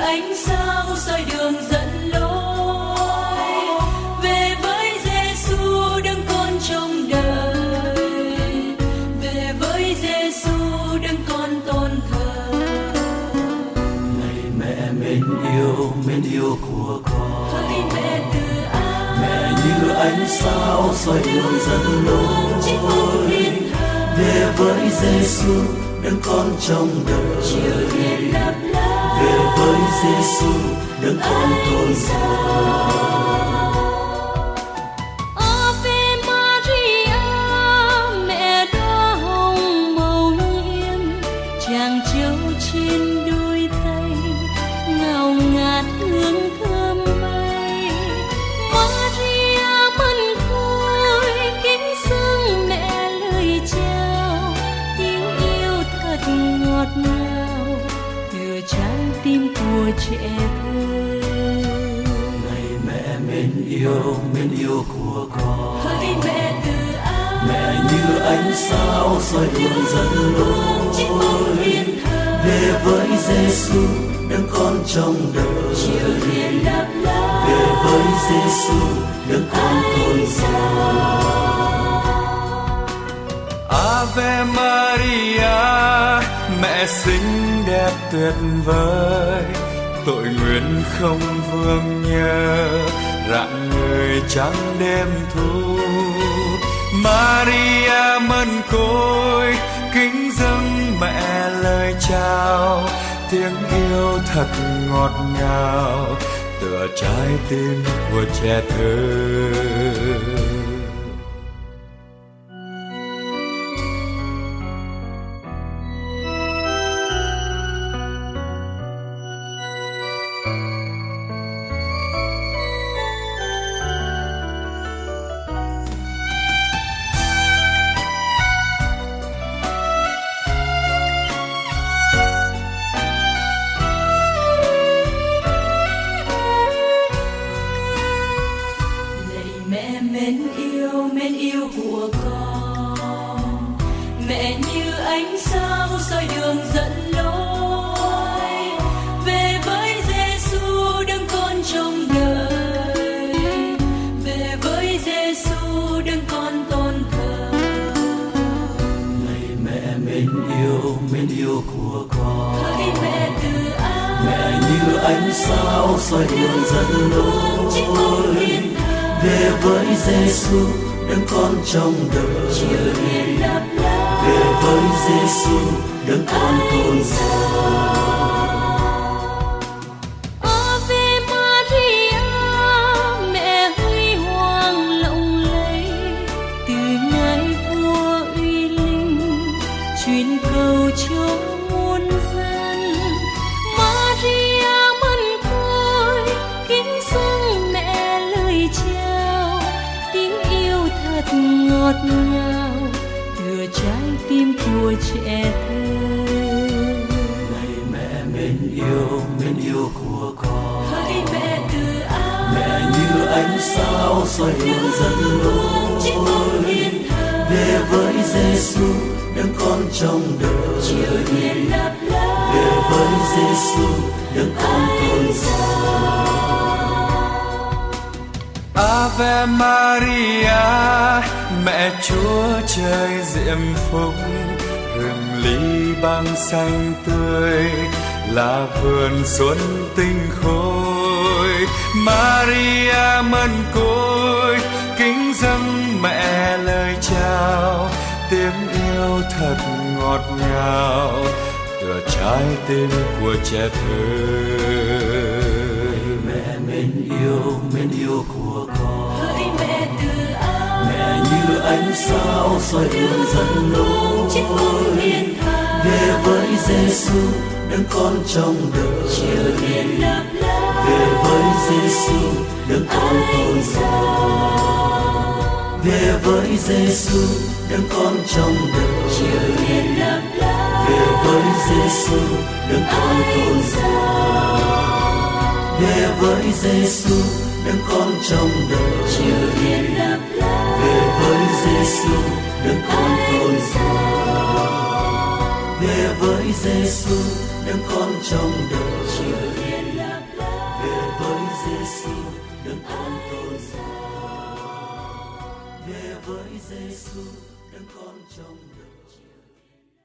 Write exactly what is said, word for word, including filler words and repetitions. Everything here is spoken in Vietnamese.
ánh sao soi đường dẫn lối về với Giêsu đấng con trông đợi, về với Giêsu đấng con tôn thờ. Này mẹ mến yêu, mến yêu của con, Hỡi mẹ từ ái, mẹ như ánh sao soi đường dẫn lối về với Giêsu đấng con trông đợi, chiều hiền lấp lánh về với Giêsu đấng con tôn thờ. Ave Maria, mẹ đóa hồng màu nhiệm, chàng trâu trên đôi tay ngào ngạt hương thơm bay. Maria mân côi kính dâng mẹ lời chào, tiếng yêu thật ngọt ngào từ trái tim của trẻ thơ. Này mẹ mến yêu, mến yêu của con, Hỡi mẹ từ ái, mẹ như ánh sao soi đường dẫn lối về với Giêsu đấng con trông đợi, chiều hiền lấp lánh về với Giêsu đấng con tôn thờ. Ave Maria, mẹ xinh đẹp tuyệt vời, tội nguyện không vương nhớ, rạng người trắng đêm thu. Maria mân côi kính dâng mẹ lời chào, tiếng yêu thật ngọt ngào tựa trái tim của trẻ thơ. Mẹ mến yêu, mến yêu của con, mẹ như ánh sao soi đường dẫn lối về với Giêsu đấng con trông đợi, về với Giêsu đấng con tôn thờ. Này mẹ mến yêu, mến yêu của con, Hỡi mẹ từ ái, mẹ như ánh sao soi đường dẫn lối về với Giêsu đấng con trông đợi, chiều hiền lấp lánh về với Giêsu đấng con tôn thờ. Ave Maria, mẹ huy hoàng lộng lẫy, từ ngài vua uy linh truyền cầu cho muôn dân. Maria mân côi kính dâng mẹ lời chào, tiếng yêu thật ngọt ngào tựa trái tim của trẻ thơ. Này mẹ mến yêu, mến yêu của con, Hỡi mẹ từ ái, mẹ như ánh sao soi đường dẫn lối về với Giêsu đấng con trông đợi, chiều hiền lấp lánh về với Giêsu đấng con tôn thờ. Ave Maria, mẹ Chúa trời diệm phúc, rừng ly băng xanh tươi là vườn xuân tinh khôi. Maria mân côi kính dâng mẹ lời chào, tiếng yêu thật ngọt ngào tựa trái tim của trẻ thơ. Mẹ mến yêu, mến yêu của con, Hỡi mẹ từ ái, mẹ như ánh sao soi đường dẫn lối về với Giêsu đấng con trông đợi, chiều hiền lấp lánh về với Giêsu đấng con tôn thờ, về với Giêsu đấng con trông đợi, chiều hiền lấp lánh về với Giêsu đấng con tôn thờ, về với Giêsu đấng con trông đợi, chiều hiền lấp lánh về với Giêsu đấng con tôn thờ, về với Giêsu đấng con trông đợi, chiều hiền lấp xa. Về với Giêsu đấng con trong